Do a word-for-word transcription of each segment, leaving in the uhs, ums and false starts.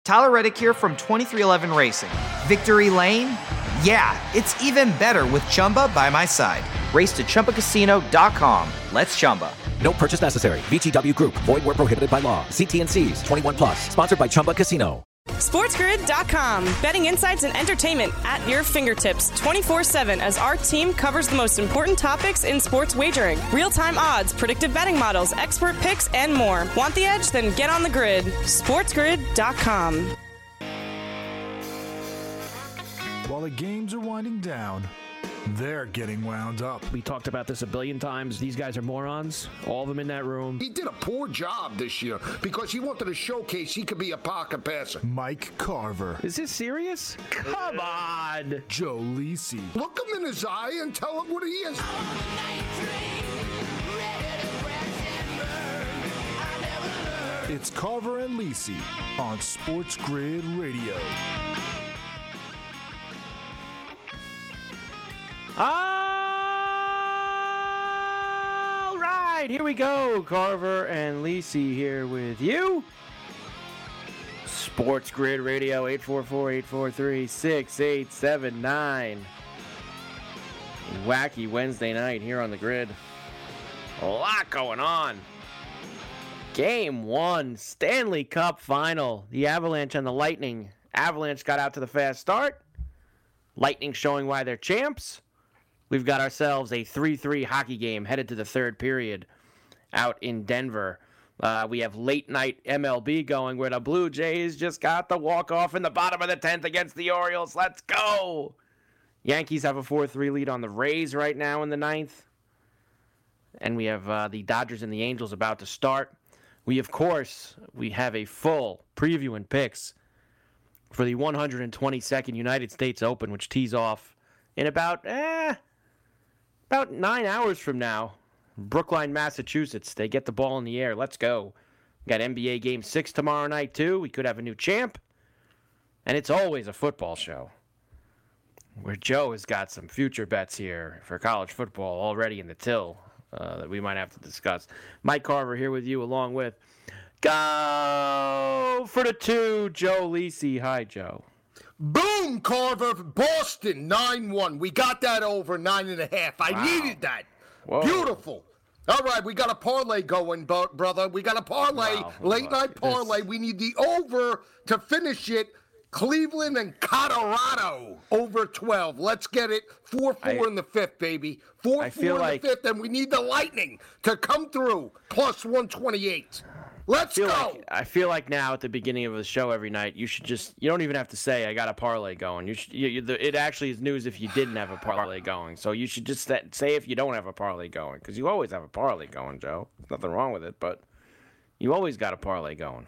Tyler Reddick here from twenty-three eleven Racing. Victory Lane? Yeah, it's even better with Chumba by my side. Race to Chumba Casino dot com. Let's Chumba. No purchase necessary. V G W Group. Void where prohibited by law. See T and C's. twenty-one plus. Sponsored by Chumba Casino. SportsGrid dot com. Betting insights and entertainment at your fingertips twenty-four seven as our team covers the most important topics in sports wagering. Real-time odds, predictive betting models, expert picks, and more. Want the edge? Then get on the grid. SportsGrid dot com. While the games are winding down, they're getting wound up. We talked about this a billion times. These guys are morons. All of them in that room. He did a poor job this year because he wanted to showcase he could be a pocket passer. Mike Carver. Is this serious? Come on. Joe Lisi. Look him in his eye and tell him what he is. It's Carver and Lisi on Sports Grid Radio. All right, here we go. Carver and Lisi here with you. Sports Grid Radio, eight four four, eight four three, six eight seven nine. Wacky Wednesday night here on the grid. A lot going on. Game one, Stanley Cup final. The Avalanche and the Lightning. Avalanche got out to the fast start. Lightning showing why they're champs. We've got ourselves a three three hockey game headed to the third period out in Denver. Uh, we have late night M L B going where the Blue Jays just got the walk-off in the bottom of the tenth against the Orioles. Let's go! Yankees have a four three lead on the Rays right now in the ninth. And we have uh, the Dodgers and the Angels about to start. We, of course, we have a full preview and picks for the one hundred twenty-second United States Open, which tees off in about, eh, about nine hours from now. Brookline, Massachusetts. They get the ball in the air. Let's go. We got N B A Game six tomorrow night, too. We could have a new champ. And it's always a football show, where Joe has got some future bets here for college football already in the till. Uh, that we might have to discuss. Mike Carver here with you, along with Go for the two, Joe Lisi. Hi, Joe. Boom, Carver. Boston, nine one. We got that over nine and a half. I Wow. needed that. Whoa. Beautiful. All right, we got a parlay going, brother. We got a parlay, Wow. late night parlay. This... We need the over to finish it. Cleveland and Colorado over twelve. Let's get it. four four in the fifth, baby. four four in like, the fifth, and we need the Lightning to come through. Plus one twenty-eight. Let's I go. Like, I feel like now at the beginning of the show every night, you should just, you don't even have to say, I got a parlay going. You should. You, you, the, it actually is news if you didn't have a parlay going. So you should just say if you don't have a parlay going. Because you always have a parlay going, Joe. There's nothing wrong with it, but you always got a parlay going.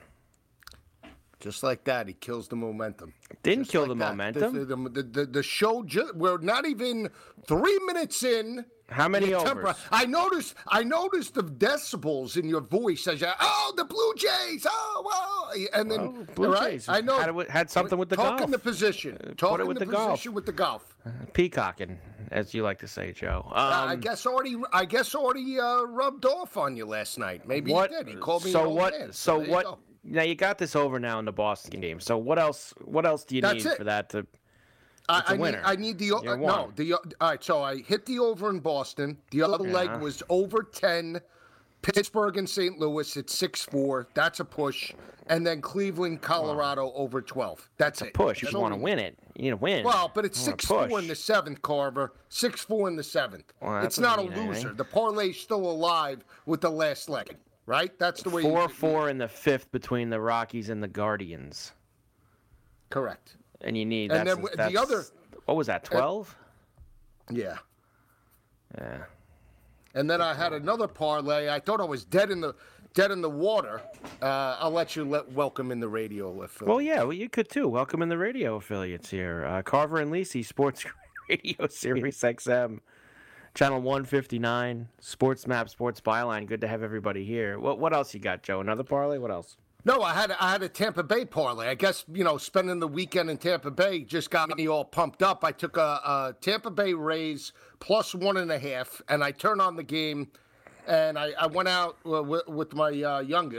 Just like that, he kills the momentum. Didn't Just kill like the that. momentum. The, the, the, the, the show, ju- we're not even three minutes in. How many overs? Temper- I noticed I noticed the decibels in your voice as you, oh, the Blue Jays, oh, well. And then, well, Blue right? Jays I know. had, had something with the Talking golf. the position. Uh, Talking put it with the, the position golf. with the golf. Uh, peacocking, as you like to say, Joe. Um, uh, I guess already. I guess already uh, rubbed off on you last night. Maybe what, he did. He called me. So an old what? Man, so so what? You now you got this over now in the Boston game. So what else? What else do you That's need it. for that to? I, It's a I winner. need. I need the. You're Uh, no, one. the. Uh, all right. So I hit the over in Boston. The other Yeah. leg was over ten. Pittsburgh and Saint Louis at six four. That's a push. And then Cleveland, Colorado over twelve. That's It's a it. push. You That's want to all- win it. You need to win. Well, but it's You wanna six four push. in the seventh, Carver. six four in the seventh. Well, that it's not a doesn't mean loser. anything. The parlay's still alive with the last leg, right? That's the way. Four you, four in the fifth between the Rockies and the Guardians, Correct. and you need. And That's, then w- the that's- other- What was that? Twelve. Yeah. Yeah. And then I had another parlay. I thought I was dead in the dead in the water. Uh, I'll let you let welcome in the radio if. Uh, Well, yeah, well, you could too. Welcome in the radio affiliates here. Uh, Carver and Lisi, Sports Radio Sirius X M, Channel one fifty-nine, Sports Map, Sports Byline. Good to have everybody here. What what else you got, Joe? Another parlay? What else? No, I had I had a Tampa Bay parlay. I guess you know spending the weekend in Tampa Bay just got me all pumped up. I took a, a Tampa Bay Rays plus one and a half, and I turned on the game, and I, I went out uh, with, with my uh, youngest,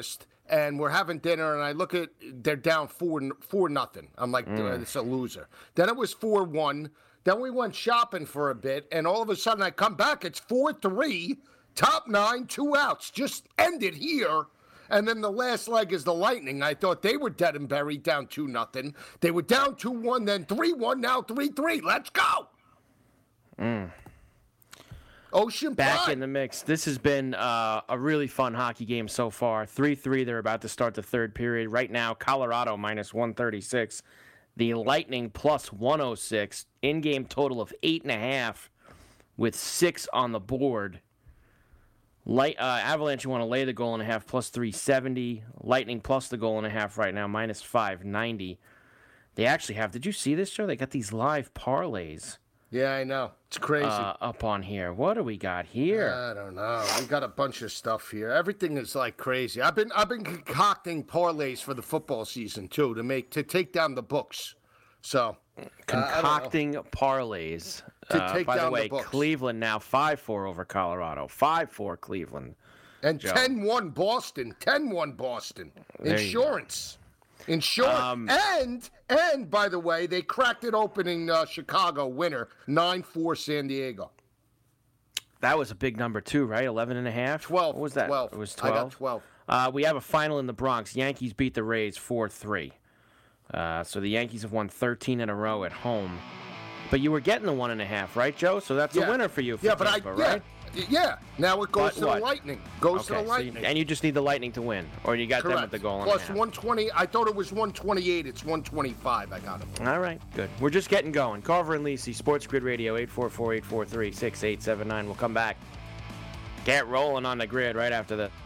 and we're having dinner, and I look at, they're down four, four nothing. I'm like, mm. it's a loser. Then it was four one. Then we went shopping for a bit, and all of a sudden I come back, it's four three, top nine, two outs. Just ended here. And then the last leg is the Lightning. I thought they were dead and buried, down two nothing. They were down two one, then three one, now three three. Let's go. Mm. Ocean Back Pride. in the mix. This has been uh, a really fun hockey game so far. three three, they're about to start the third period. Right now, Colorado minus one thirty-six. The Lightning plus one oh six. In-game total of eight and a half with six on the board. Light, uh, Avalanche, you want to lay the goal and a half, plus three seventy. Lightning plus the goal and a half right now, minus five ninety. They actually have, did you see this, Joe? They got these live parlays. Yeah, I know. It's crazy. Uh, up on here. What do we got here? I don't know. We got a bunch of stuff here. Everything is like crazy. I've been I've been concocting parlays for the football season too to make to take down the books. So concocting uh, parlays. To uh, take by down the way, the books. Cleveland now five four over Colorado. five four Cleveland. And Joe. ten one Boston. ten one Boston. There Insurance. Insurance. Um, and, and, by the way, they cracked it open in uh, Chicago, winner, nine four San Diego. That was a big number, too, right? eleven and a half? twelve. What was that? twelve. It was I twelve? got twelve. Uh, we have a final in the Bronx. Yankees beat the Rays four three. Uh, so the Yankees have won thirteen in a row at home. But you were getting the one and a half, right, Joe? So that's Yeah. a winner for you for yeah, but Tampa, I, right? Yeah. Yeah, now it goes But to the what? Lightning. Goes Okay, to the so Lightning. you, and you just need the Lightning to win, or you got Correct. them at the goal and a Plus half. one twenty. I thought it was one twenty-eight. It's one twenty-five. I got it. All right, good. We're just getting going. Carver and Lisi, Sports Grid Radio, eight four four, eight four three, six eight seven nine. We'll come back. Get rolling on the grid right after this.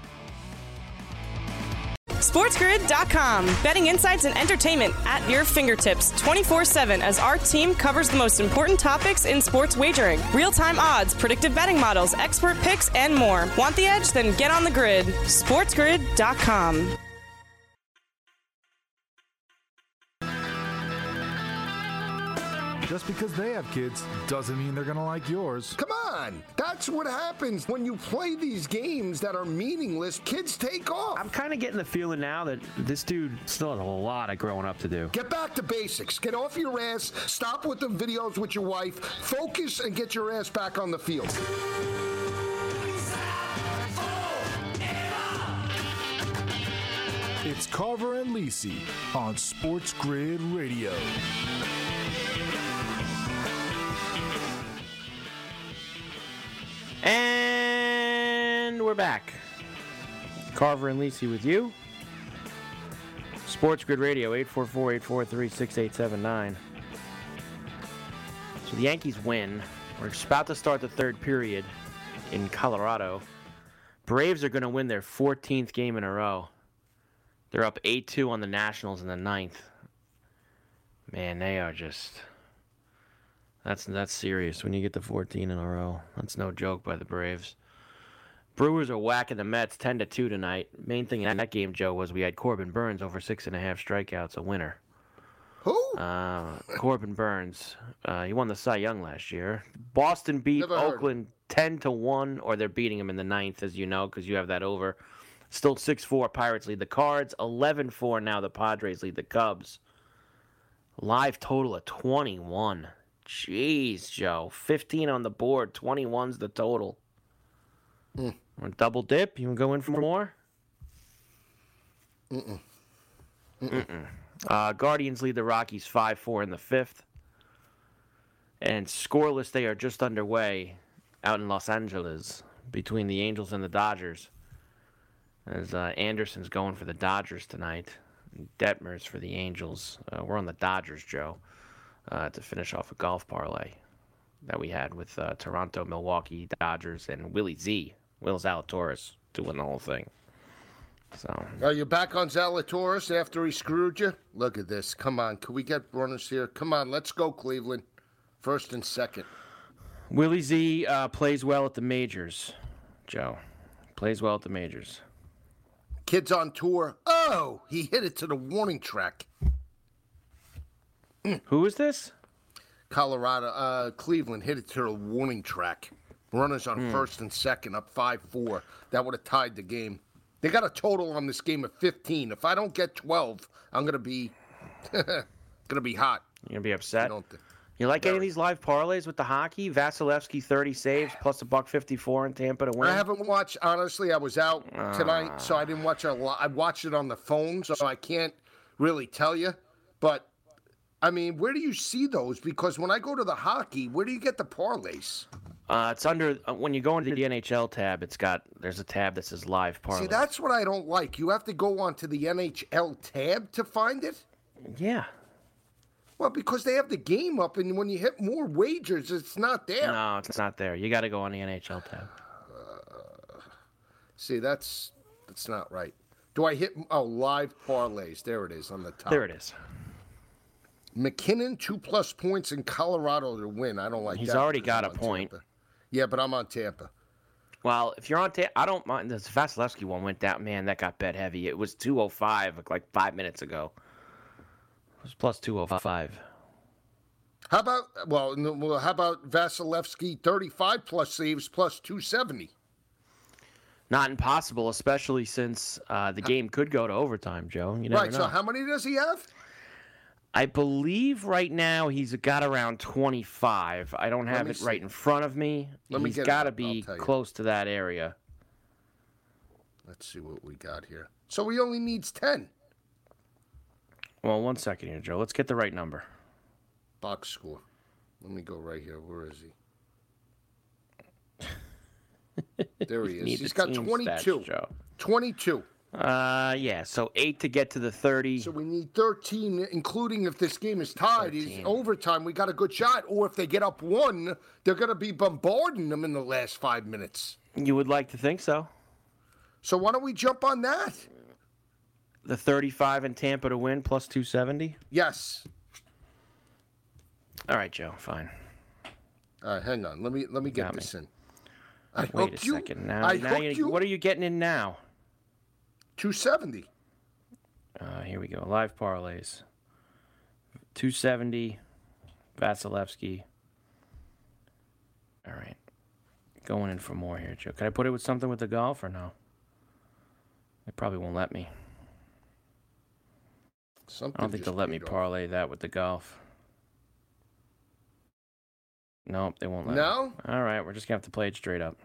SportsGrid dot com. Betting insights and entertainment at your fingertips twenty-four seven as our team covers the most important topics in sports wagering. Real-time odds, predictive betting models, expert picks, and more. Want the edge? Then get on the grid. SportsGrid dot com. Just because they have kids doesn't mean they're going to like yours. Come on. That's what happens when you play these games that are meaningless. Kids take off. I'm kind of getting the feeling now that this dude still has a lot of growing up to do. Get back to basics. Get off your ass. Stop with the videos with your wife. Focus and get your ass back on the field. It's Carver and Lisi on Sports Grid Radio. And we're back. Carver and Lisi with you. Sports Grid Radio, eight four four, eight four three, six eight seven nine. So the Yankees win. We're about to start the third period in Colorado. Braves are going to win their fourteenth game in a row. They're up eight two on the Nationals in the ninth. Man, they are just... That's that's serious when you get to fourteen in a row. That's no joke by the Braves. Brewers are whacking the Mets ten to two tonight. Main thing in that game, Joe, was we had Corbin Burns over six and a half strikeouts, a winner. Who? Uh, Corbin Burns. Uh, he won the Cy Young last year. Boston beat Never heard. Oakland ten to one, or they're beating them in the ninth, as you know, because you have that over. Still six four, Pirates lead the Cards. eleven four now, the Padres lead the Cubs. Live total of twenty-one. Jeez, Joe. fifteen on the board. twenty-one's the total. Mm. Want to double dip? You want to go in for more? Mm-mm. Mm-mm. Uh, Guardians lead the Rockies five four in the fifth. And scoreless, they are just underway out in Los Angeles between the Angels and the Dodgers. As uh, Anderson's going for the Dodgers tonight. Detmers for the Angels. Uh, we're on the Dodgers, Joe. Uh, to finish off a golf parlay that we had with uh, Toronto, Milwaukee, Dodgers, and Willie Z, Will Zalatoris, to win the whole thing. So, Are you back on Zalatoris after he screwed you? Look at this. Come on. Can we get runners here? Come on. Let's go, Cleveland. First and second. Willie Z uh, plays well at the majors, Joe. Plays well at the majors. Kids on tour. Oh, he hit it to the warning track. Who is this? Colorado, uh, Cleveland hit it to the warning track. Runners on Hmm. first and second, up five four. That would have tied the game. They got a total on this game of fifteen. If I don't get twelve, I'm gonna be gonna be hot. You're gonna be upset. I don't th- You like any of Very. these live parlays with the hockey? Vasilevsky thirty saves plus a buck fifty-four in Tampa to win. I haven't watched. Honestly, I was out tonight, so I didn't watch a lot. I watched it on the phone, so I can't really tell you. But I mean, where do you see those? Because when I go to the hockey, where do you get the parlays? Uh, it's under uh, when you go into the N H L tab. It's got there's a tab that says live parlays. See, that's what I don't like. You have to go onto the N H L tab to find it. yeah. Well, because they have the game up, and when you hit more wagers, it's not there. No, it's not there. You got to go on the N H L tab. See, that's that's not right. Do I hit oh live parlays? There it is on the top. There it is. McKinnon two plus points in Colorado to win. I don't like. He's that already because got I'm a on point. Tampa. Yeah, but I'm on Tampa. Well, if you're on Tampa, I don't mind. This Vasilevsky one went down. Man, that got bet heavy. It was two oh five like, like five minutes ago. It was plus two oh five. How about well? no, well, How about Vasilevsky thirty-five plus saves plus two seventy? Not impossible, especially since uh, the game could go to overtime, Joe. You never Right. know. So how many does he have? I believe right now he's got around twenty-five. I don't have me it right see. in front of me. Let me He's get it got to up, be I'll tell you. close to that area. Let's see what we got here. So he only needs ten. Well, one second here, Joe. Let's get the right number. Box score. Let me go right here. Where is he? There he is. Need He's the got team twenty-two. stats, Joe. twenty-two. Uh, yeah. So eight to get to the thirty. So we need thirteen, including if this game is tied, is thirteen. overtime. We got a good shot. Or if they get up one, they're going to be bombarding them in the last five minutes. You would like to think so. So why don't we jump on that? The thirty-five in Tampa to win plus two seventy. Yes. All right, Joe. Fine. All right, hang on. Let me let me get Got me. this in. I Wait a hooked you. second. Now, I now hooked you, you. what are you getting in now? two seventy. Uh, here we go. Live parlays. two seventy. Vasilevsky. All right. Going in for more here, Joe. Can I put it with something with the golf or no? They probably won't let me. Something I don't think just they'll let me paid off. parlay that with the golf. Nope, they won't let No? me. All right, we're just going to have to play it straight up.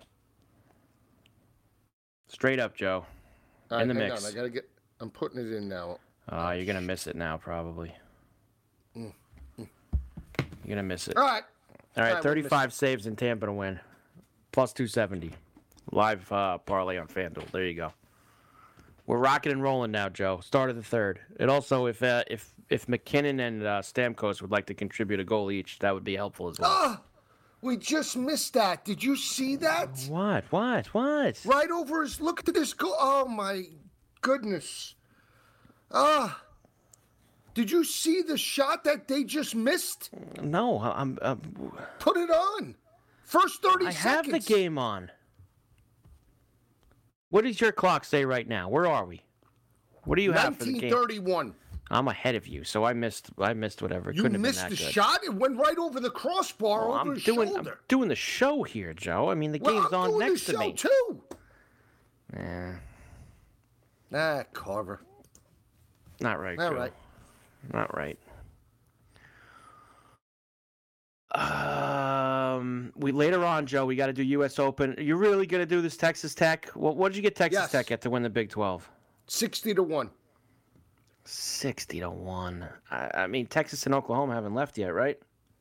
Straight up, Joe. All right, in the hang mix. on. I gotta get. I'm putting it in now. Uh, you're going to miss it now, probably. Mm, You're going to miss it. All right. All right, All right, we'll miss thirty-five saves in Tampa to win. Plus two seventy. Live uh, parlay on FanDuel. There you go. We're rocking and rolling now, Joe. Start of the third. And also, if uh, if if McKinnon and uh, Stamkos would like to contribute a goal each, that would be helpful as well. Ah, we just missed that. Did you see that? What? What? What? Right over his. Look at this goal. Oh my goodness. Ah. Did you see the shot that they just missed? No, I'm. Uh, Put it on. First thirty I seconds. have the game on. What does your clock say right now? Where are we? What do you have for the game? nineteen thirty-one. I'm ahead of you, so I missed. I missed whatever. It You couldn't missed have the been that good. shot. It went right over the crossbar Well, over I'm his doing. I'm shoulder. doing the show here, Joe. I mean, the well, game's I'm on doing next the to show me. too. Yeah, Ah, Carver. not right. All Joe. right. Not right. Um, we later on, Joe. We got to do U S Open. Are you really gonna do this Texas Tech? What What did you get Texas Yes. Tech at to win the Big twelve? Sixty to one. Sixty to one. I, I mean, Texas and Oklahoma haven't left yet, right?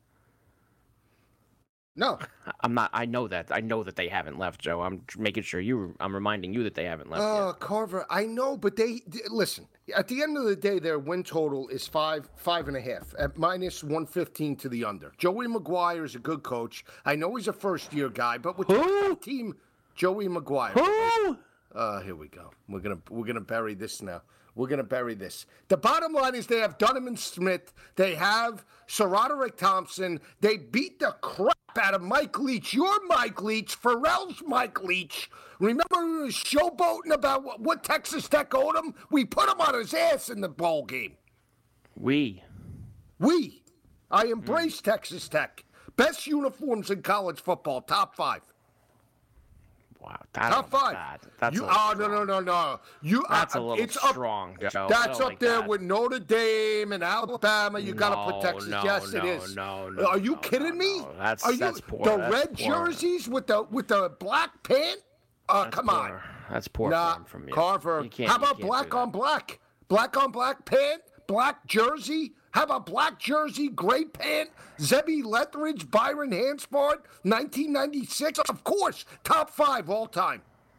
No. I'm not. I know that. I know that they haven't left, Joe. I'm tr- making sure you. I'm reminding you that they haven't left Uh, yet. Carver, I know, but they d- listen. At the end of the day, their win total is five, five and a half at minus one fifteen to the under. Joey McGuire is a good coach. I know he's a first-year guy, but with Who? the team, Joey McGuire. Who? Uh, here we go. We're gonna we're gonna bury this now. We're gonna bury this. The bottom line is they have Donovan Smith. They have Sir Roderick Thompson. They beat the crap out of Mike Leach. Your Mike Leach, Pharrell's Mike Leach. Remember he was showboating about what, what Texas Tech owed him? We put him on his ass in the bowl game. We. We. I embrace Texas Tech. Best uniforms in college football. Top five. wow. I Top don't- five. that- that's you, a little oh, no, no, strong. no, no. You, That's uh, a little it's up, strong, Joe. I That's don't up like there that. with Notre Dame and Alabama. You got to No, put Texas. no, yes, it no, is. no, no, Are you no, kidding no, me? no. That's- Are you, that's poor. The That's red poor. jerseys with the with the black pant? Uh, That's come poor. on. That's poor Nah, form from you. Carver. You can't- How you about can't do black that. on black? Black on black pant? Black jersey? How about black jersey, gray pant? Zebby Lethridge, Byron Hanspard, nineteen ninety-six? Of course, top five all time.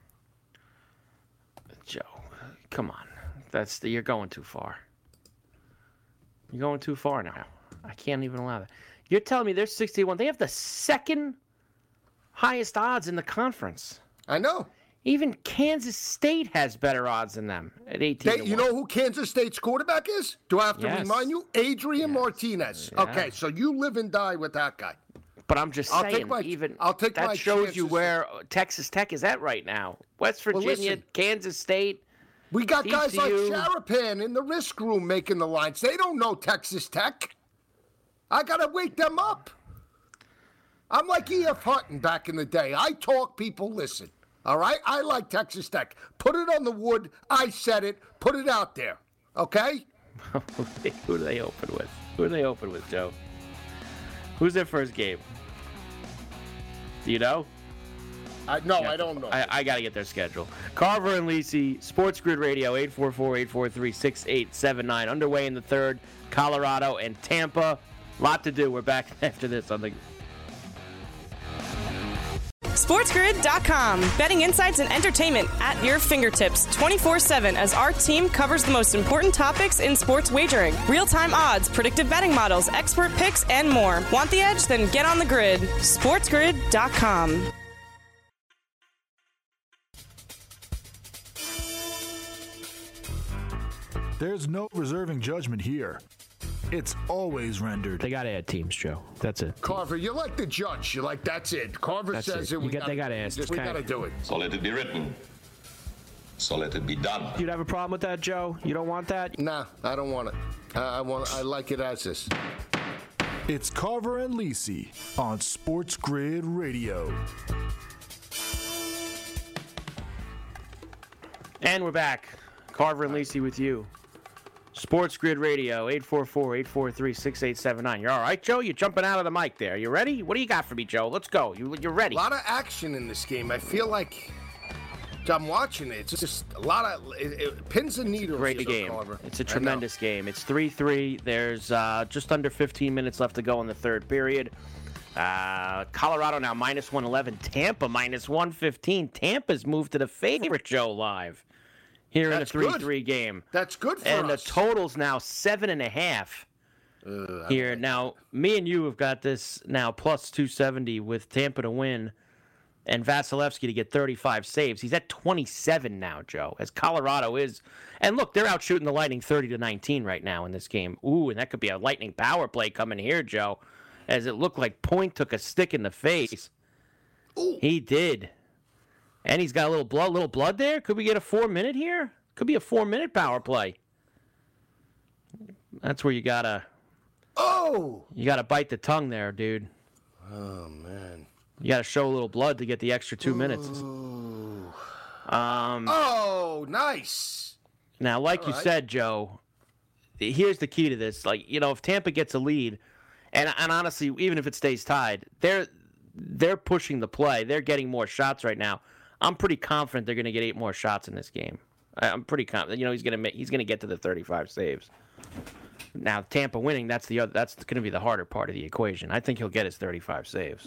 Joe, come on. That's the, you're going too far. You're going too far now. I can't even allow that. You're telling me they're sixty-one. They have the second highest odds in the conference. I know. Even Kansas State has better odds than them at eighteen. They, to you one. know who Kansas State's quarterback is? Do I have to Yes. remind you? Adrian Martinez. Yeah. Okay, so you live and die with that guy. But I'm just I'll saying, take my- even I'll take that my shows you chances. where Texas Tech is at right now. West Virginia, listen. Kansas State. We got guys like T C U. Sharapan in the risk room making the lines. They don't know Texas Tech. I got to wake them up. I'm like E F. Hutton back in the day. I talk, people listen. All right? I like Texas Tech. Put it on the wood. I said it. Put it out there. Okay? Who do they open with? Who do they open with, Joe? Who's their first game? Do you know? I, no, I don't know. I, I got to get their schedule. Carver and Lisi, Sports Grid Radio, eight four four, eight four three, six eight seven nine. Underway in the third, Colorado and Tampa. Lot to do. We're back after this on the... SportsGrid dot com. Betting insights and entertainment at your fingertips twenty-four seven as our team covers the most important topics in sports wagering. Real-time odds, predictive betting models, expert picks, and more. Want the edge? Then get on the grid. SportsGrid dot com. There's no reserving judgment here. It's always rendered. They got to add teams, Joe. That's it. Carver, you're like the judge. You're like, that's it. Carver That's says it. it. You we got- they gotta- gotta ask. just- We Okay. got to do it. So let it be written. So let it be done. You'd have a problem with that, Joe? You don't want that? Nah, I don't want it. I, I want. I like it as is. It's Carver and Lisi on Sports Grid Radio. And we're back. Carver and Lisi with you. Sports Grid Radio, eight four four, eight four three, six eight seven nine. You're all right, Joe? You're jumping out of the mic there. You ready? What do you got for me, Joe? Let's go. You, you're ready. A lot of action in this game. I feel like I'm watching it. It's just a lot of it, it, pins and needles. Great here, game. Carver. It's a I know. tremendous game. It's three three. There's uh, just under fifteen minutes left to go in the third period. Uh, Colorado now minus one eleven. Tampa minus one fifteen. Tampa's moved to the favorite, Joe, live here That's in a good. three three game. That's good for And the us. total's now seven and a half Uh, here. Now, me and you have got this now plus two seventy with Tampa to win and Vasilevsky to get thirty-five saves. He's at twenty-seven now, Joe, as Colorado is. And look, they're out shooting the Lightning thirty to nineteen right now in this game. Ooh, and that could be a Lightning power play coming here, Joe, as it looked like Point took a stick in the face. Ooh. He did. And he's got a little blood, little blood there. Could we get a four minute here? Could be a four minute power play. That's where you gotta Oh. you gotta bite the tongue there, dude. Oh man. You gotta show a little blood to get the extra two minutes. Um, Oh, nice. now, like all you right. said, Joe, here's the key to this. Like, you know, if Tampa gets a lead, and and honestly, even if it stays tied, they're they're pushing the play. They're getting more shots right now. I'm pretty confident they're going to get eight more shots in this game. I- I'm pretty confident. You know, he's going to he's going to get to the thirty-five saves. Now, Tampa winning, that's the other. That's going to be the harder part of the equation. I think he'll get his thirty-five saves.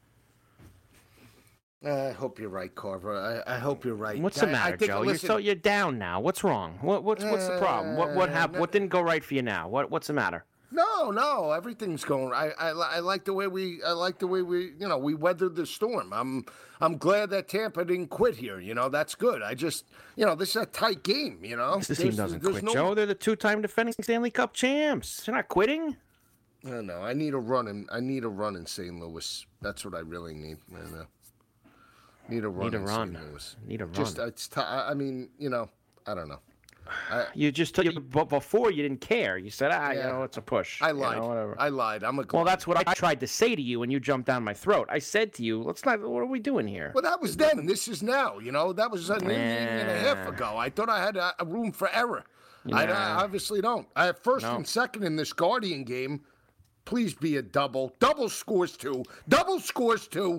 I hope you're right, Carver. I, I hope you're right. What's the I- I matter, think- Joe? listen, You're so you're down now. What's wrong? What what's what's the problem? What what Uh, happened? no- What didn't go right for you now? What what's the matter? No, no, everything's going. I, I, li- I like the way we. I like the way we. You know, we weathered the storm. I'm, I'm glad that Tampa didn't quit here. You know, that's good. I just, you know, this is a tight game. You know, This team There's- doesn't there's quit, no- Joe. They're the two-time defending Stanley Cup champs. They're not quitting. No, no, I need a run in. I need a run in Saint Louis. That's what I really need right now. Need a run. Need a in run. Saint Louis. Need a run. Just, it's. T- I I mean, you know, I don't know. I, You just took but before you didn't care. You said, ah, Yeah. you know, it's a push. I you lied. know, whatever. I lied. I'm a. Well, glutton. that's what I tried to say to you when you jumped down my throat. I said to you, let's not. What are we doing here? Well, that was then. This is now. You know, that was an inning and a half Yeah. ago. I thought I had a, a room for error. I, I Yeah. obviously don't. I have first No. and second in this Guardian game. Please be a double. Double scores two. Double scores two.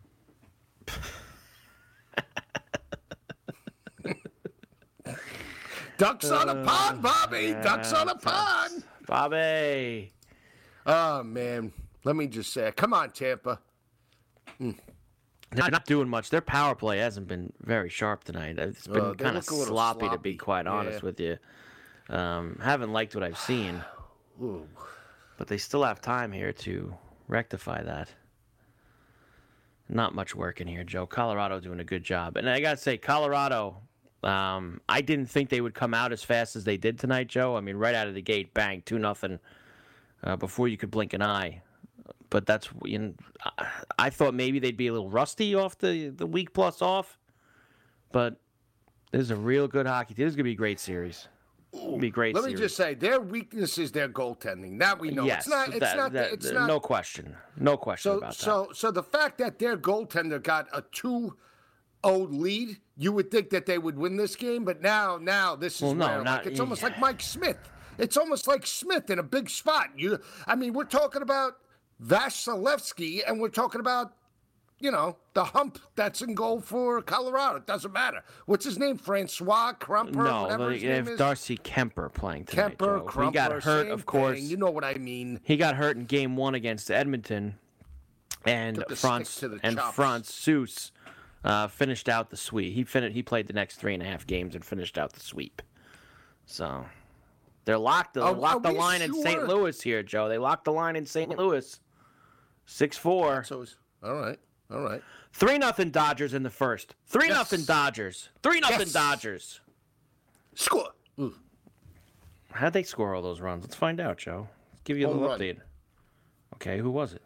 Ducks on a pond, Bobby. Ducks on a pond. Bobby. Oh man, let me just say, come on, Tampa. They're not doing much. Their power play hasn't been very sharp tonight. It's been Uh, they kind of look a little sloppy, to sloppy. be quite honest Yeah. with you. Um, haven't liked what I've seen. But they still have time here to rectify that. Not much work in here, Joe. Colorado doing a good job. And I got to say, Colorado, um, I didn't think they would come out as fast as they did tonight, Joe. I mean, right out of the gate, bang, two nothing uh, before you could blink an eye. But that's, you know, I- I thought maybe they'd be a little rusty off the, the week plus off. But this is a real good hockey team. This is going to be a great series. It'll be a great Let series. me just say, their weakness is their goaltending. That we know. Yes, it's not. It's that- not. that- it's not. no question. No question So, about that. so, so the fact that their goaltender got a two oh lead, you would think that they would win this game. But now, now this is Well, no, where, not- like, it's almost like Mike Smith. It's almost like Smith in a big spot. You, I mean, we're talking about Vasilevsky, and we're talking about, you know, the hump that's in goal for Colorado. It doesn't matter. What's his name? Francois Krumper? no, whatever like, his name if is. Darcy Kemper playing tonight, Kemper, Joe. Krumper, he got hurt, same of course. thing. You know what I mean. He got hurt in game one against Edmonton, and Took the France stick to the and chops. France Seuss uh, finished out the sweep. He finished. He played the next three and a half games and finished out the sweep. So they're locked. They Are- locked are the we line in Saint sure? Louis here, Joe. They locked the line in Saint Louis. Six four. So it's all right. All right. Three nothing Dodgers in the first. Three Yes. nothing Dodgers. Three nothing Yes. Dodgers. Score. Ooh. How'd they score all those runs? Let's find out, Joe. Let's give you a Home little run. update. Okay, who was it?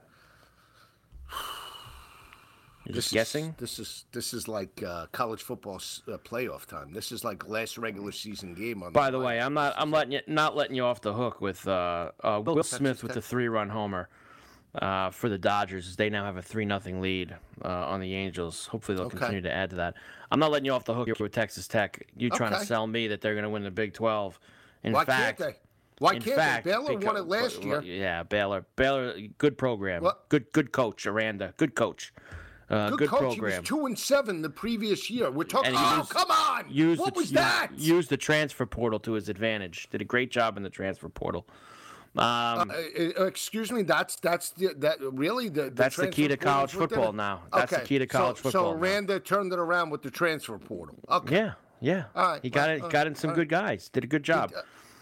You're This just is- guessing? This is this is like uh, college football s- uh, playoff time. This is like last regular season game on. By the the way, line. I'm not. I'm letting you not letting you off the hook with uh, uh, Will Texas Smith with Tech. the three-run homer uh, for the Dodgers. They now have a three nothing lead uh, on the Angels. Hopefully, they'll Okay. continue to add to that. I'm not letting you off the hook here with Texas Tech. You trying to Okay. sell me that they're going to win the Big twelve? In Why fact, can't they? Why in can't fact, they? Baylor won because- it last year. Yeah, Baylor. Baylor, good program. What? Good, good coach, Aranda. Good coach. Uh, Good, good coach. program. He was two and seven the previous year. We're talking. And he Oh, used- come on! Used what the, was used- that? Used the transfer portal to his advantage. Did a great job in the transfer portal. Um, Uh, uh, excuse me. That's that's the, that really the, the That's the key transfer to college portal's what did football it? now. That's the Okay, key to college so, football So now. Randa turned it around with the transfer portal. Okay. yeah, yeah. All right, he got well, it. uh, Got in some all good guys. Did a good job.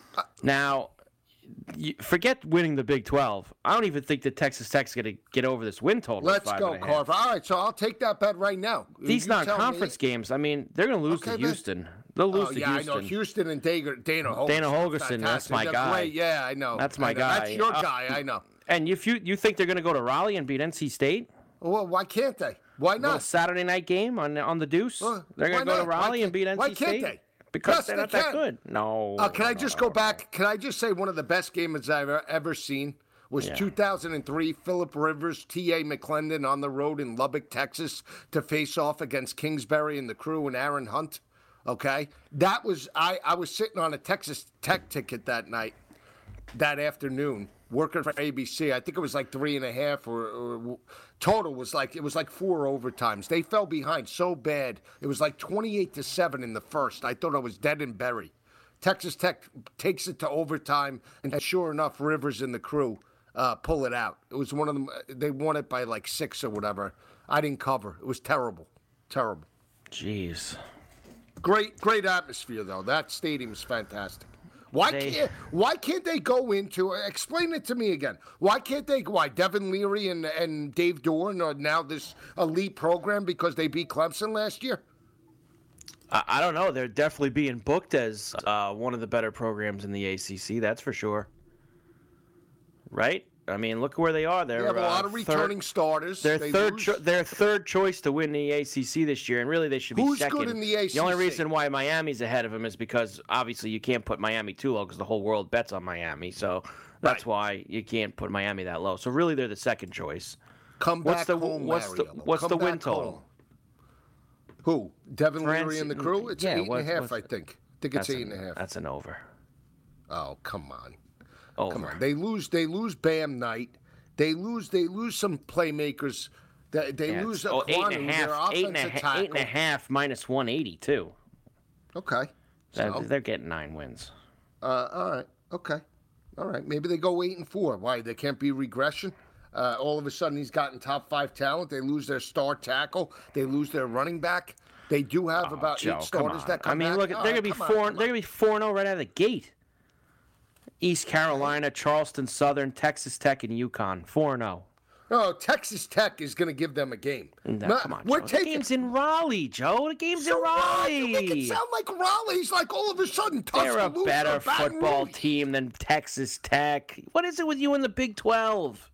Now, you, forget winning the Big twelve. I don't even think that Texas Tech's going to get over this win total. of Let's five go, and a half. Carver. All right, so I'll take that bet right now. These You tell non-conference me- games. I mean, they're going to lose Okay, to man. Houston. They'll lose Oh, to yeah, Houston. I know. Houston and Dana, Dana Holgerson. Dana Holgerson, Fantastic. that's my They're guy. Great. Yeah, I know. That's my I know. guy. That's your Uh, guy. I know. And if you you think they're going to go to Raleigh and beat N C State? Well, why can't they? Why Little not? Saturday night game on on the Deuce. Well, they're going why to go to not? Why Raleigh and can't- beat N C why can't State they? because Yes, they're they not that can. good. No. Uh, can I no, just no, go back? Can I just say one of the best games I've ever, ever seen was Yeah. two thousand three, Philip Rivers, T A McClendon on the road in Lubbock, Texas, to face off against Kingsbury and the Crew and Aaron Hunt. Okay, that was I. I was sitting on a Texas Tech ticket that night, that afternoon, working for A B C. I think it was like three and a half, or, or total was like it was like four overtimes. They fell behind so bad. It was like twenty-eight to seven in the first. I thought I was dead and buried. Texas Tech takes it to overtime, and sure enough, Rivers and the Crew uh, pull it out. It was one of them. They won it by like six or whatever. I didn't cover. It was terrible, terrible. Jeez. Great, great atmosphere though. That stadium's fantastic. Why They- can't Why can't they go into? Explain it to me again. Why can't they? Why Devin Leary and and Dave Dorn are now this elite program because they beat Clemson last year? I, I don't know. They're definitely being booked as uh, one of the better programs in the A C C. That's for sure. Right? I mean, look where they are. They're They have a lot uh, of returning third, starters. They're They third. lose- Cho- they're third choice to win the A C C this year, and really they should be Who's second. good in the A C C? The only reason why Miami's ahead of them is because obviously you can't put Miami too low because the whole world bets on Miami. So that's Right. why you can't put Miami that low. So really they're the second choice. Come What's back the home, what's the Mariello. what's Come the win back total? home. Who? Devin France- Leary and the crew? It's yeah, eight and a what- half, what's- I think. I think it's That's eight an, and a half. That's an over. Oh, come on. Over. Come on. They lose they lose Bam Knight. They lose they lose some playmakers. They, they Yeah, lose it's- oh, eight Aquanu, and a their half. Eight and a, offensive ha- tackle. eight and a half minus one eighty too. Okay. They're, So, they're getting nine wins. uh, all right. Okay. All right. Maybe they go eight and four. Why? They can't be regression? Uh, all of a sudden, he's gotten top five talent. They lose their star tackle. They lose their running back. They do have about Joe, eight come starters on. that come I mean, back. look, All they're right, gonna be come on, four. come They're gonna be four and zero right out of the gate. East Carolina, Charleston Southern, Texas Tech, and UConn. Four and zero. Oh, Texas Tech is going to give them a game. No, Ma- come on, we're Joe. taking. The game's in Raleigh, Joe. The game's So in what? You make it Raleigh. sound like Raleigh's like all of a sudden They're a Tuscaloosa, better Baton football Rouge. team than Texas Tech. What is it with you in the Big twelve?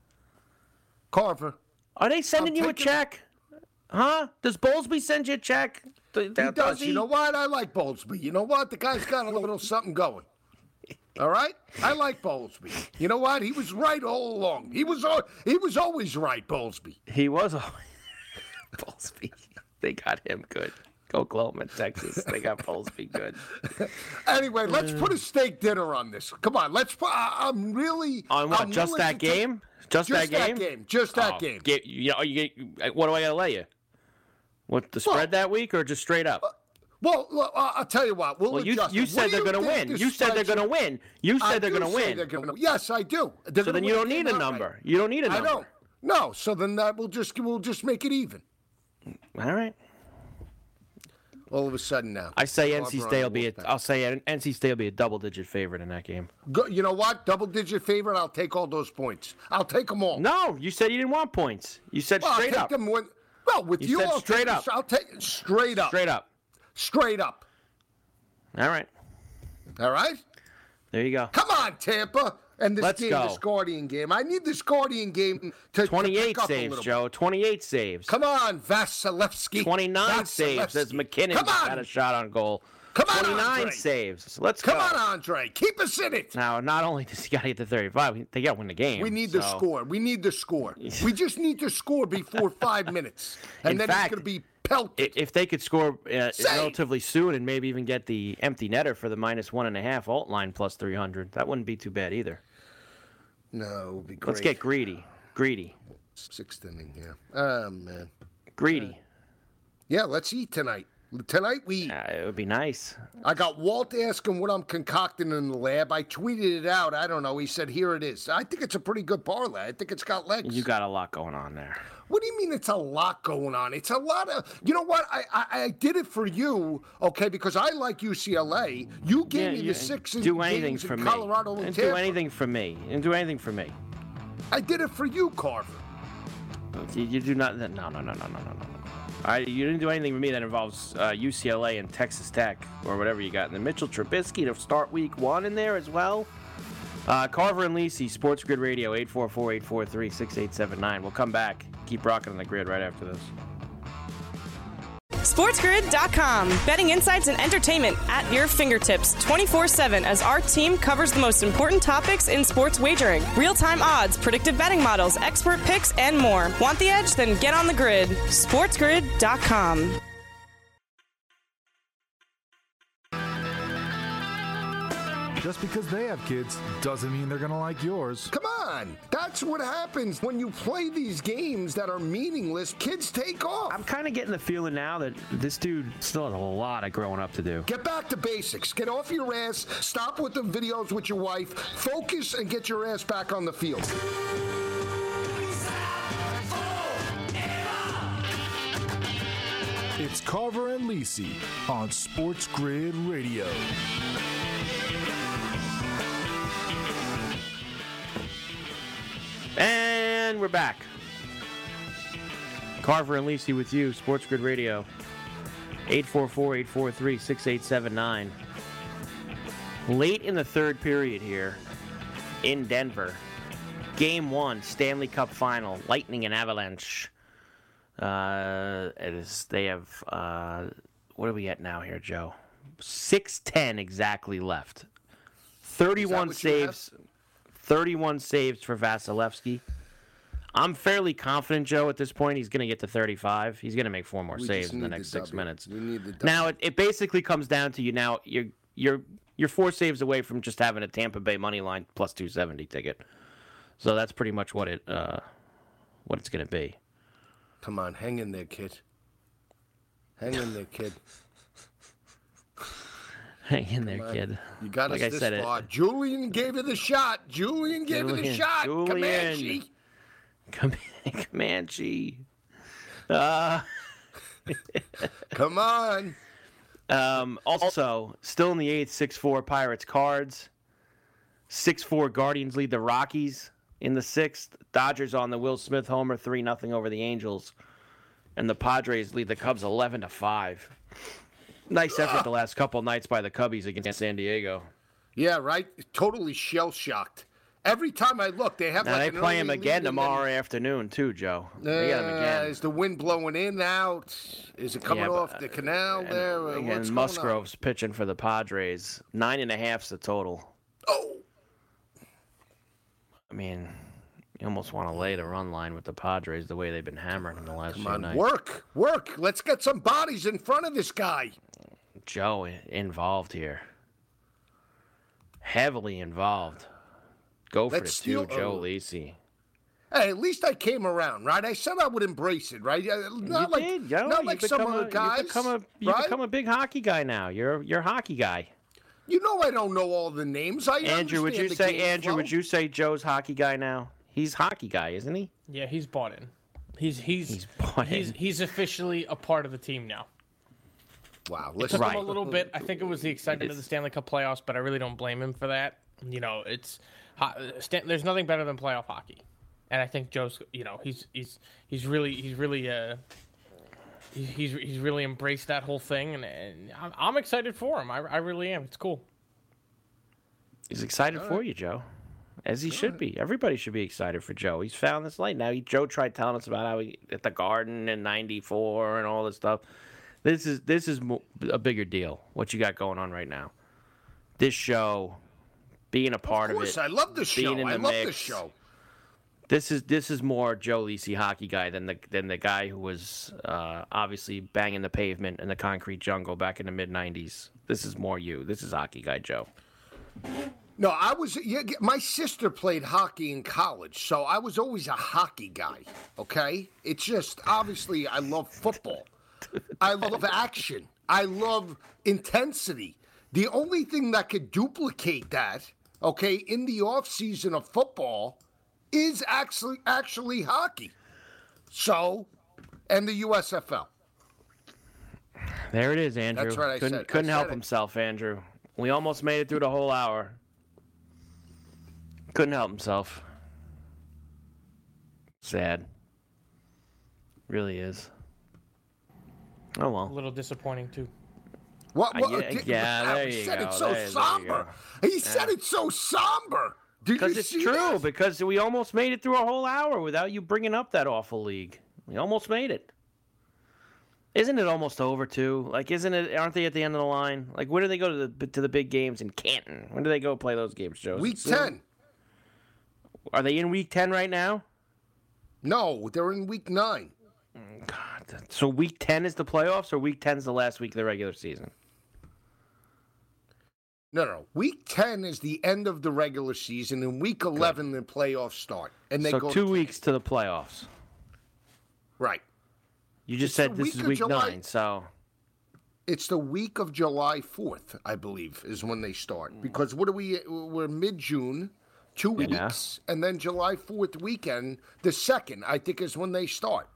Carver. Are they sending I'm you a taking- check? Huh? Does Bowlesby send you a check? Th- He th- does. You know what? I like Bowlesby. You know what? The guy's got a little something going. All right? I like Bowlesby. You know what? He was right all along. He was al- he was always right, Bowlesby. He was always Bowlesby. They got him good. Oklahoma, Texas. They got Bowlesby good. Anyway, let's put a steak dinner on this. Come on, let's put. I, I'm really On what? I'm Just willing that to take- game? Just, Just that game? Just that Oh, game. Get, you know, you get, what do I gotta lay you? What the spread Well- that week or just straight up? Well, look, uh, I'll tell you what. We'll Well, you adjust you it. What said do they're you gonna think win. the You said they're spread should- gonna win. You I said they're do gonna say win. they're gonna- Yes, I do. They're So gonna then you win. don't It need came a out number. right. You don't need a I number. don't. No. So then that we'll just we'll just make it even. All right. All of a sudden now. I say N C Carver on State the will be. A, Wolfpack. I'll say N C State will be a double-digit favorite in that game. Go, you know what? Double digit favorite. I'll take all those points. I'll take them all. No, you said you didn't want points. You said Well, I'll straight take up. them when, well, with You you, said I'll straight take, up. I'll take it straight up. Straight up. Straight up. All right. All right. There you go. Come on, Tampa. And this Let's game, go. this Guardian game. I need this Guardian game to to twenty-eight pick up a saves, little Joe. twenty-eight saves. bit. Come on, Vasilevsky. twenty-nine saves as Vasilevsky. McKinnon Come on. had a shot on goal. Come on, twenty-nine Andre. saves. Let's Come go. on, Andre. Keep us in it. Now, not only does he got to get to thirty-five, they got to win the game. We need the so- score. We need the score. We just need to score before five minutes. And In then fact, it's going to be pelted. I- If they could score uh, Say. relatively soon and maybe even get the empty netter for the minus one and a half alt line plus three hundred, that wouldn't be too bad either. No, it would be great. Let's get greedy. Greedy. Sixth inning here. Oh, man. Greedy. Yeah, let's eat tonight. Tonight we eat. Uh, it would be nice. I got Walt asking what I'm concocting in the lab. I tweeted it out. I don't know. He said, here it is. I think it's a pretty good parlay. I think it's got legs. You got a lot going on there. What do you mean it's a lot going on? It's a lot of, you know what? I I, I did it for you, okay, because I like U C L A. You gave Yeah, me you- the six do anything games for in me. Colorado and And Tampa. do anything for me. And do anything for me. I did it for you, Carver. You, you do not. No, no, no, no, no, no, no. I, you didn't do anything for me that involves uh, U C L A and Texas Tech or whatever you got. And then Mitchell Trubisky to start week one in there as well. Uh, Carver and Lisi, Sports Grid Radio, eight four four, eight four three, six eight seven nine. We'll come back. Keep rocking on the grid right after this. SportsGrid dot com. Betting insights and entertainment at your fingertips twenty-four seven as our team covers the most important topics in sports wagering. Real-time odds, predictive betting models, expert picks, and more. Want the edge? Then get on the grid. SportsGrid dot com. Just because they have kids doesn't mean they're going to like yours. Come on. That's what happens when you play these games that are meaningless. Kids take off. I'm kind of getting the feeling now that this dude still has a lot of growing up to do. Get back to basics. Get off your ass. Stop with the videos with your wife. Focus and get your ass back on the field. It's Carver and Lisi on Sports Grid Radio. And we're back. Carver and Lisi with you, Sports Grid Radio, eight four four, eight four three, six eight seven nine. Late in the third period here in Denver, Game one, Stanley Cup Final, Lightning and Avalanche. Uh, it is. They have. Uh, what are we at now here, Joe? six ten exactly left. thirty-one saves. thirty-one saves for Vasilevsky. I'm fairly confident, Joe, at this point he's going to get to thirty-five. He's going to make four more We saves just in the need next the six W. minutes. We need the W. Now it, it basically comes down to you now. You're you're you're four saves away from just having a Tampa Bay money line plus two seventy ticket. So that's pretty much what it uh, what it's going to be. Come on, hang in there, kid. Hang in there, kid. Hang in there, kid. You got like us I this said far. It, Julian gave it a shot. Julian gave Julian, it a shot. Julian. Comanche. Comanche. Uh, Come on. Um, also, still in the eighth, six four Pirates Cards. six four Guardians lead the Rockies in the sixth. Dodgers on the Will Smith homer, three nothing over the Angels. And the Padres lead the Cubs eleven to five. Nice effort the last couple nights by the Cubbies against San Diego. Yeah, right? Totally shell-shocked. Every time I look, they have now like they an play him early again lead and tomorrow then, afternoon, too, Joe. Uh, They got him again. Is the wind blowing in, out? Is it coming Yeah, off but, the canal and, there? Uh, And What's going on? Musgrove's pitching for the Padres. Nine and a half's the total. Oh! I mean, you almost want to lay the run line with the Padres the way they've been hammering in the last Come few on, nights. work, work. Let's get some bodies in front of this guy. Joe involved here. Heavily involved. Go for Let's the two, steal- Joe oh. Lisi. Hey, at least I came around, right? I said I would embrace it, right? Uh, Not you like, did, Joe. not You like some become other a, guys. You become a, you right? become a big hockey guy now. You're you're a hockey guy. You know I don't know all the names. I Andrew, would you understand the say game Andrew? flow. Would you say Joe's hockey guy now? He's hockey guy, isn't he? Yeah, he's bought in. He's he's He's bought he's, in. he's officially a part of the team now. Wow, It listen. took Right. him a little bit. I think it was the excitement of the It's- Stanley Cup playoffs, but I really don't blame him for that. You know, it's ho- Stan- there's nothing better than playoff hockey, and I think Joe's. You know, he's he's he's really he's really uh he- he's he's really embraced that whole thing, and, and I'm, I'm excited for him. I, I really am. It's cool. He's excited for you, Joe. As he should be. Everybody should be excited for Joe. He's found this light. Now, he, Joe tried telling us about how he at the Garden in ninety-four and all this stuff. This is this is mo- a bigger deal, what you got going on right now. This show, being a part Of of, course, it. I love the show. being in I the love mix. the show. This is this is more Joe Lisi hockey guy than the than the guy who was uh, obviously banging the pavement in the concrete jungle back in the mid nineties. This is more you. This is hockey guy Joe. No, I was. Yeah, my sister played hockey in college, so I was always a hockey guy. Okay, it's just obviously I love football. I love action. I love intensity. The only thing that could duplicate that, okay, in the off season of football, is actually actually hockey. So, and the U S F L. There it is, Andrew. That's what I couldn't said. I couldn't help said it. himself, Andrew. We almost made it through the whole hour. Couldn't help himself. Sad. Really is. Oh A well. little disappointing too. What? Uh, what yeah, did- yeah, wow, there he you said go, it so there- there you somber. He said it so somber. Did you Because it's see true. that? Because we almost made it through a whole hour without you bringing up that awful league. We almost made it. Isn't it almost over too? Like, isn't it? Aren't they at the end of the line? Like, when do they go to the to the big games in Canton? When do they go play those games, Joe? Is Week it soon? ten. Are they in week ten right now? No, they're in week nine. God. So week ten is the playoffs, or week ten is the last week of the regular season? No, no. Week ten is the end of the regular season, and week eleven the playoffs start, and they So go two to weeks to the playoffs. Right. You just It's said the this week is of week July. nine, so It's the week of July fourth, I believe, is when they start. Because what are we? We're mid June, two Yeah. weeks, and then July fourth weekend, the second, I think, is when they start.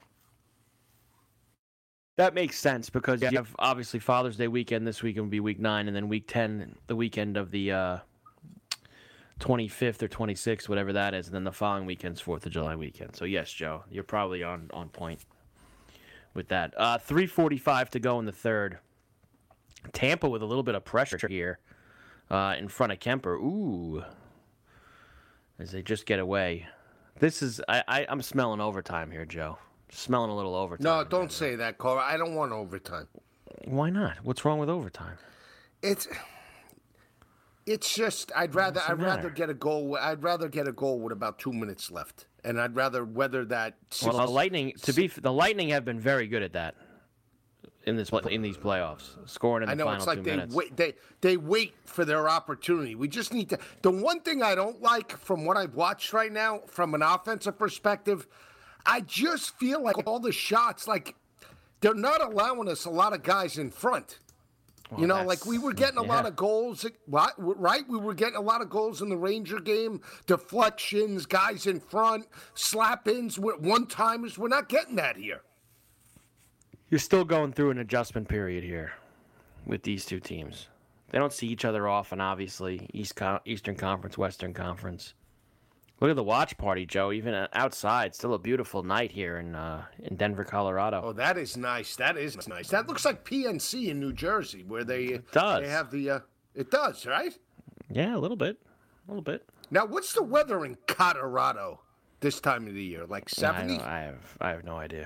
that makes sense because you have obviously Father's Day weekend this weekend would be week nine, and then week ten, the weekend of the uh, twenty-fifth or twenty-sixth, whatever that is, and then the following weekend's Fourth of July weekend. So yes, Joe, you're probably on on point with that. Uh, three forty-five to go in the third. Tampa with a little bit of pressure here uh, in front of Kemper. Ooh. as they just get away. This is I, I I'm smelling overtime here, Joe. Smelling a little overtime. No, don't say that, Carl. I don't want overtime. Why not? What's wrong with overtime? It's it's just I'd rather I'd matter? rather get a goal. I'd rather get a goal with about two minutes left, and I'd rather weather that. Well, the Lightning to be the Lightning have been very good at that in this in these playoffs, scoring in the I know final it's like two they minutes. wait. They they wait for their opportunity. We just need to. The one thing I don't like from what I've watched right now, from an offensive perspective, I just feel like all the shots, like they're not allowing us a lot of guys in front. Well, you know, like we were getting a yeah. lot of goals, right? Right? We were getting a lot of goals in the Ranger game, deflections, guys in front, slap-ins, one-timers. We're not getting that here. You're still going through an adjustment period here with these two teams. They don't see each other often, obviously. East Co- Eastern Conference, Western Conference. Look at the watch party, Joe. Even outside, still a beautiful night here in uh, in Denver, Colorado. Oh, that is nice. That is nice. That looks like P N C in New Jersey, where they it does. They have the. Uh, it does, right? Yeah, a little bit, a little bit. Now, what's the weather in Colorado this time of the year? Like seventy? I, I have, I have no idea.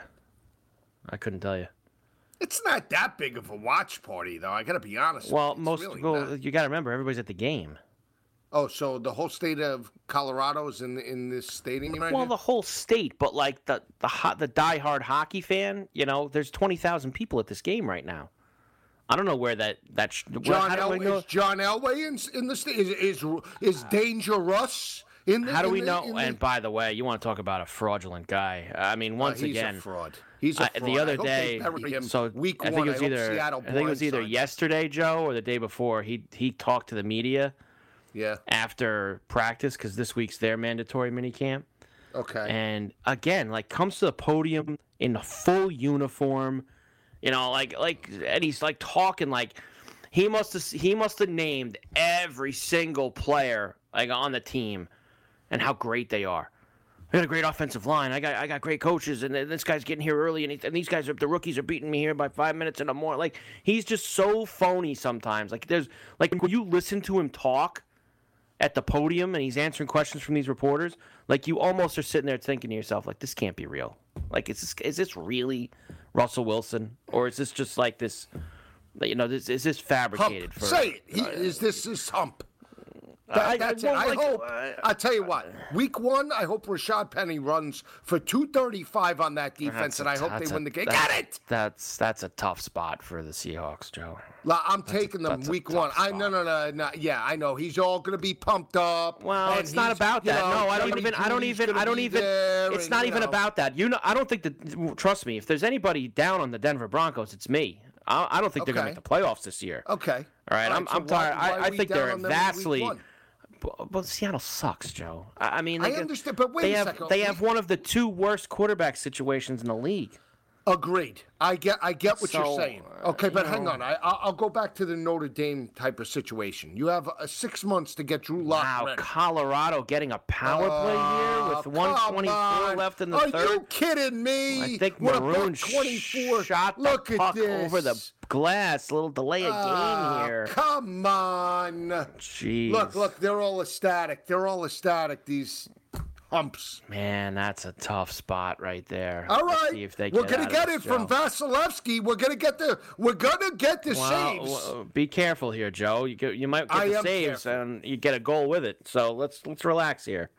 I couldn't tell you. It's not that big of a watch party, though. I got to be honest. Well, with you. most really well, not. you got to remember everybody's at the game. Oh, so the whole state of Colorado is in in this stadium right Well, here? the whole state, but like the the hot the diehard hockey fan, you know, there's twenty thousand people at this game right now. I don't know where that that sh- John how do we El- know? is John Elway in, in the state? Is is is Dangerous in the? How do in we the- know? in the- And by the way, you want to talk about a fraudulent guy? I mean, once Uh, he's again, a fraud. He's a I- fraud. the other I hope day, they bury him so week I think one. it was I hope either Seattle I think it was either blindsides. yesterday, Joe, or the day before. He he talked to the media Yeah. after practice because this week's their mandatory minicamp. Okay. And again, like comes to the podium in the full uniform, you know, like like and he's like talking like he must have he must have named every single player like on the team and how great they are. I got a great offensive line. I got I got great coaches, and this guy's getting here early, and, he, and these guys are the rookies are beating me here by five minutes and more. Like he's just so phony sometimes. Like there's like when you listen to him talk at the podium and he's answering questions from these reporters, like you almost are sitting there thinking to yourself, like this can't be real. Like is this is this really Russell Wilson, or is this just like this? You know, this is this fabricated? Hump. For, Say it. He, is this his hump? That, I- that's well, it. I like, hope. uh, I'll tell you what. Week one, I hope Rashad Penny runs for two thirty-five on that defense, That's and a- I hope that's they a- win the game. that's- Got it. That's that's a tough spot for the Seahawks, Joe. La- I'm taking them that's a week tough one. I spot. no no no no. Yeah, I know he's all going to be pumped up. Well, and it's not he's, about you that. know, No, I don't Jeremy even. I don't Jeudy's even. gonna I don't be even. there, It's and, not you even know. about that. You know, I don't think that. Trust me, if there's anybody down on the Denver Broncos, it's me. I, I don't think they're going to Okay. make the playoffs this year. Okay. All right, I'm, so I'm tired. why- why I, I are we think down they're on them in week vastly. one? But, but Seattle sucks, Joe. I, I mean, I they, understand, but wait they a have second. they have one of the two worst quarterback situations in the league. Agreed. I get I get what So, you're saying. Okay, but you hang know. on. I I'll I'll go back to the Notre Dame type of situation. You have uh, six months to get Drew Lock Wow, ready. Colorado getting a power play here Oh, with come one twenty-four on. left in the Are third. you kidding me? I think What a Maroon buck twenty-four. shot the Look at puck this. over the glass. A little delay of game Ah, here. Come on. Jeez. Look, look, they're all ecstatic. They're all ecstatic, these humps. Man, that's a tough spot right there. All Let's right. see if they We're get gonna out of get this, it from Joe. Vasilevsky. We're gonna get the we're gonna get the Well, saves. w- be careful here, Joe. You get, you might get I the am saves careful. and you get a goal with it. So let's let's relax here.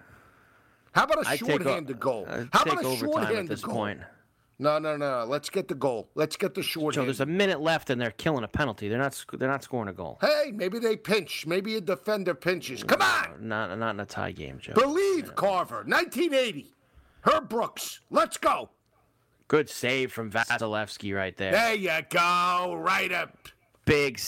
How about a I take o- shorthanded goal? I How take about a overtime shorthanded at this goal? point. No, no, no. Let's get the goal. Let's get the Joe, shorthanded. there's a minute left and they're killing a penalty. They're not sc- they're not scoring a goal. Hey, maybe they pinch. Maybe a defender pinches. Come on. Not not in a tie game, Joe. Believe, Carver. nineteen eighty. Herb Brooks. Let's go. Good save from Vasilevsky right there. There you go. Right up. Big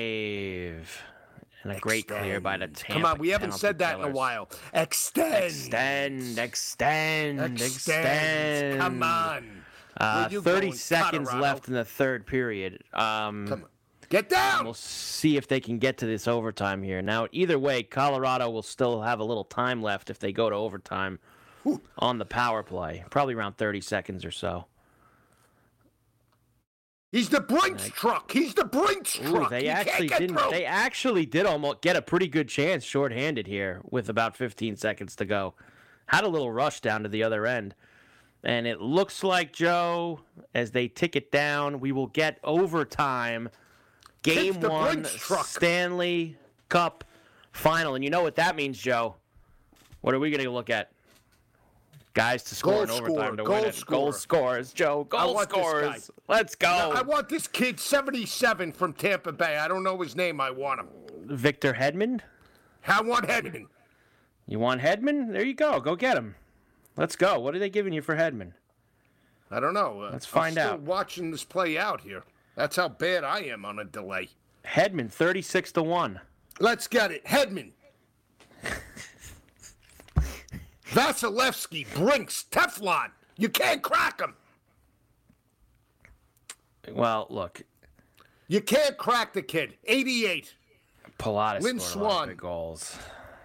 save. And a great clear by the Tampa. Come on, we haven't penalty said that in a killers. while. Extend. Extend, extend, extend. Extend. Come on. Uh, Where you thirty going, seconds Colorado? left in the third period. Um, Come on. Get down. We'll see if they can get to this overtime here. Now, either way, Colorado will still have a little time left if they go to overtime on the power play. Probably around thirty seconds or so. He's the Brinks truck. He's the Brinks Ooh, truck. they You actually can't get didn't. through. They actually did almost get a pretty good chance shorthanded here with about fifteen seconds to go. Had a little rush down to the other end. And it looks like, Joe, as they tick it down, we will get overtime. Game the one, Brinks truck. Stanley Cup final. And you know what that means, Joe? What are we going to look at? Guys to score Goal in overtime scorer, to goal win it. scorer. Goal scorers, Joe. I Goal want this scorers. guy. Let's go. I want this kid, seventy-seven from Tampa Bay. I don't know his name. I want him. Victor Hedman? I want Hedman. You want Hedman? There you go. Go get him. Let's go. What are they giving you for Hedman? I don't know. Uh, Let's find I'm still out. watching this play out here. That's how bad I am on a delay. Hedman, thirty-six to one. Let's get it. Hedman. Vasilevsky, Brinks, Teflon. You can't crack him. Well, look, You can't crack the kid. eighty-eight. Pilatus Lynn scored a lot of Swan. big goals.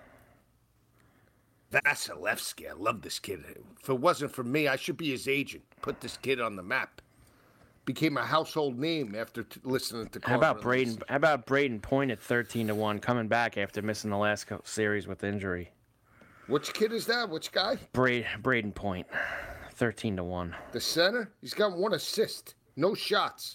Vasilevsky, I love this kid. If it wasn't for me, I should be his agent. Put this kid on the map. Became a household name after t- listening to. How about Carver Braden? Lacey. How about Braden Point at thirteen to one, coming back after missing the last co- series with injury? Which kid is that? Which guy? Bra- Braden Point, thirteen to one. The center. He's got one assist, no shots.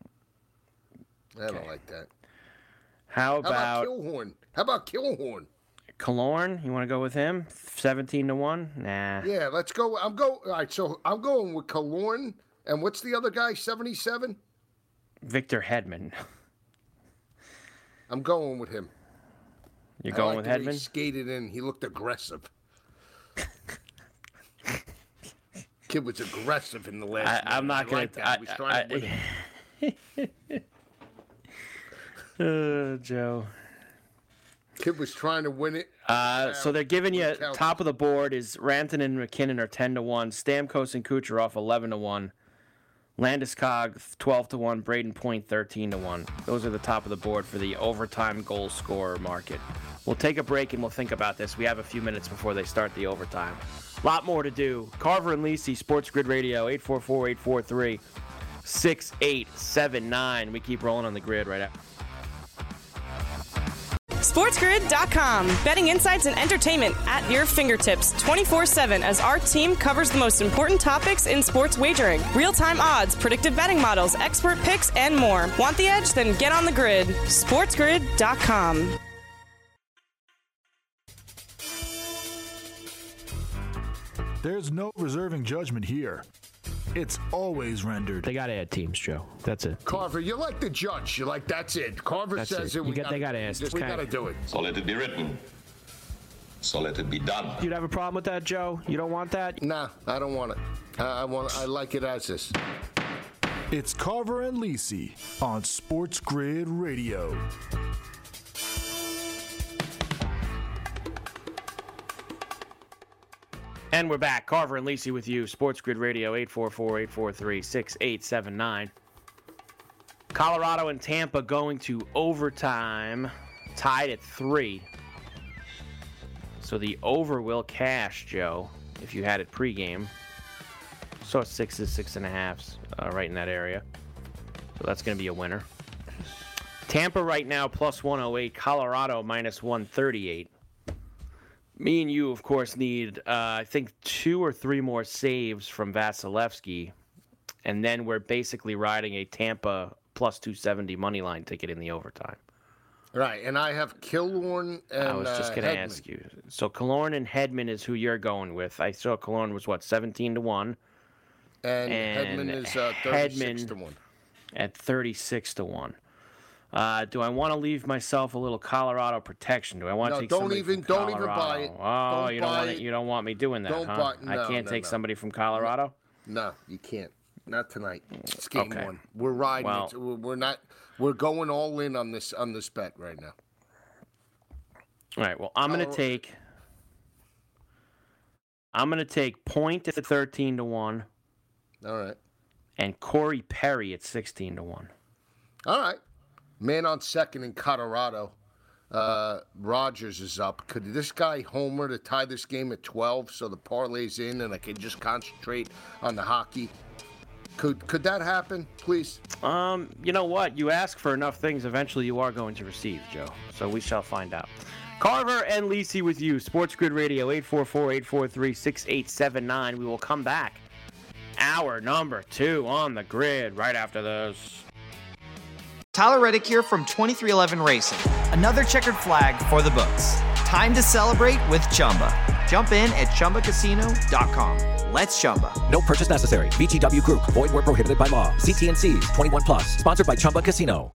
I don't like that. How How about, about Killhorn? How about Killhorn? Killorn? You want to go with him? seventeen to one? Nah. Yeah, let's go. I'm go. All right, so I'm going with Killorn. And what's the other guy? seventy-seven. Victor Hedman. I'm going with him. You're I going like with the way He Hedman? skated in. He looked aggressive. Kid was aggressive in the last. I, minute. I'm not I gonna. like that. I, He was trying to win. I, uh, Joe. Kid was trying to win it. Uh, so they're giving you Count. top of the board is Rantanen and McKinnon are ten to one, Stamkos and Kucherov eleven to one, Landeskog twelve to one, Braden Point thirteen to one. Those are the top of the board for the overtime goal scorer market. We'll take a break and we'll think about this. We have a few minutes before they start the overtime. A lot more to do. Carver and Lisi, Sports Grid Radio, eight four four, eight four three, six eight seven nine. We keep rolling on the grid right after. SportsGrid dot com. Betting insights and entertainment at your fingertips twenty-four seven as our team covers the most important topics in sports wagering. Real-time odds, predictive betting models, expert picks, and more. Want the edge? Then get on the grid. SportsGrid dot com. There's no reserving judgment here. It's always rendered. They got to add teams, Joe. That's it. Carver, you're like the judge. You're like, that's it. Carver That's says it. it. You we got- they gotta- gotta ask. We Okay. got to do it. So let it be written. So let it be done. You'd have a problem with that, Joe? You don't want that? Nah, I don't want it. I, I want. I like it as is. It's Carver and Lisi on Sports Grid Radio. And we're back. Carver and Lisi with you. Sports Grid Radio, eight four four, eight four three, six eight seven nine. Colorado and Tampa going to overtime, tied at three. So the over will cash, Joe, if you had it pregame. So it's sixes, six and a halves, uh, right in that area. So that's going to be a winner. Tampa right now plus one oh eight. Colorado minus one thirty-eight. Me and you, of course, need, uh, I think, two or three more saves from Vasilevsky, and then we're basically riding a Tampa plus two seventy money line ticket in the overtime. Right, and I have Killorn and I was just uh, going to Hedman. ask you. So Killorn and Hedman is who you're going with. I saw Killorn was, what, seventeen to one? And, And Hedman is uh, thirty-six Hedman- to one. At thirty-six to one. Uh, do I want to leave myself a little Colorado protection? Do I want No, to take don't somebody even- from don't even Colorado? buy it. Oh, Don't you don't buy want it. it, you don't want me doing that, Don't huh? buy- I no, can't no, take no. somebody from Colorado? No, you can't. Not tonight. It's game Okay. one. We're riding Well- it. We're we're not. We're going all in on this on this bet right now. All right. Well, I'm going to Colorado- take. I'm going to take Point at thirteen to one All right. and Corey Perry at sixteen to one. All right. Man on second in Colorado. Uh, Rogers is up. Could this guy homer to tie this game at twelve so the parlay's in and I can just concentrate on the hockey? Could could that happen, please? Um, you know what? You ask for enough things, eventually you are going to receive, Joe. So we shall find out. Carver and Lisi with you. Sports Grid Radio, eight four four, eight four three, six eight seven nine. We will come back. Hour number two on the grid right after this. Tyler Reddick here from twenty-three eleven Racing. Another checkered flag for the books. Time to celebrate with Chumba. Jump in at Chumba Casino dot com. Let's Chumba. No purchase necessary. V G W Group. Void where prohibited by law. See T N Cs. twenty-one plus. Sponsored by Chumba Casino.